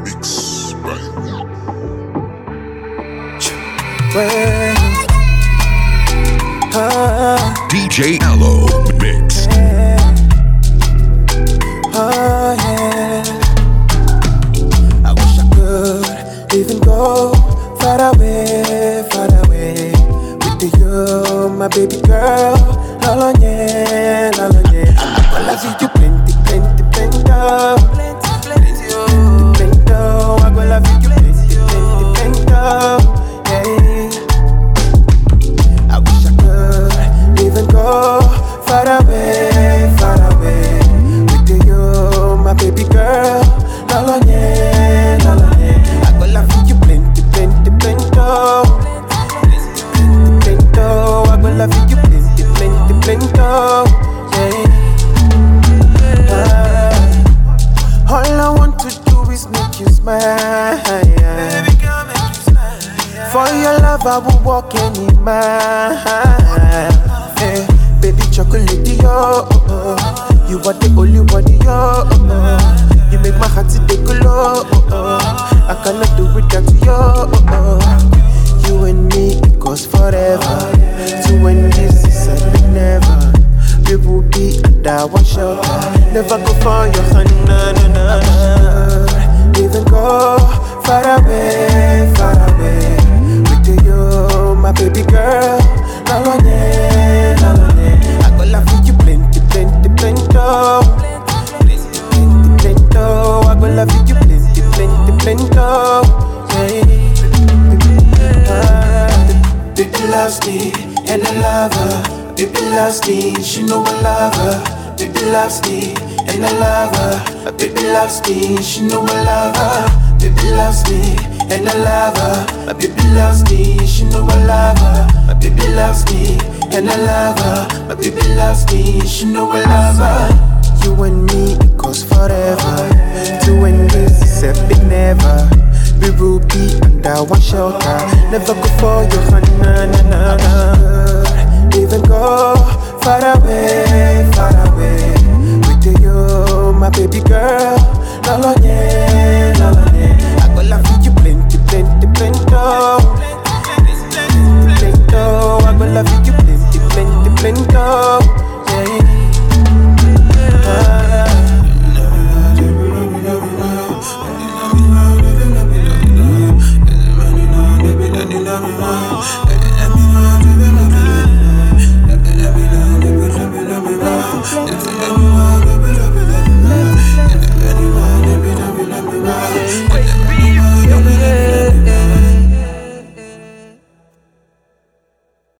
Mix by Well, DJ Allo Mix. oh yeah. I wish I could even go far away with you, my baby girl. Lalonye, lalonye. I love you plenty, plenty, plenty, plenty, I will love you plenty, plenty, plenty, yeah. I wish I could even go far away with you, my baby girl. Lalonye, lalonye. I will love you plenty, plenty, plenty, plenty, I will love you plenty, plenty, plenty, yeah. All I want to do is make you smile. Baby girl, make you smile. For your love, I will walk any mile. Hey, baby chocolate, yo. You are the only one, yo. You make my heart take a low. I cannot do without you. You and me, it goes forever. To end this is a big never. We will be under one shelter. Never go for your hand, even go far away with you, my baby girl. Lalonye, lalonye. I go love you plenty, plenty, plenty, plenty, I go love you plenty, plenty, plenty, yeah. Baby loves me and I love her. Baby loves me, she know I love her. Baby loves me, and I love her. Baby loves me, she know I love her. Baby loves me, and I love her. My baby loves me, she know I love her. My baby loves me, and I love her. My baby loves me, she know I love her. You and me, it goes forever. To end this is a big never. We will be under one shelter. Never go for your hand, even go far away with you, my baby girl. Lalonye, lalonye. I go love you plenty, plenty, plenty, plenty. I go love you plenty, plenty, plenty, yeah.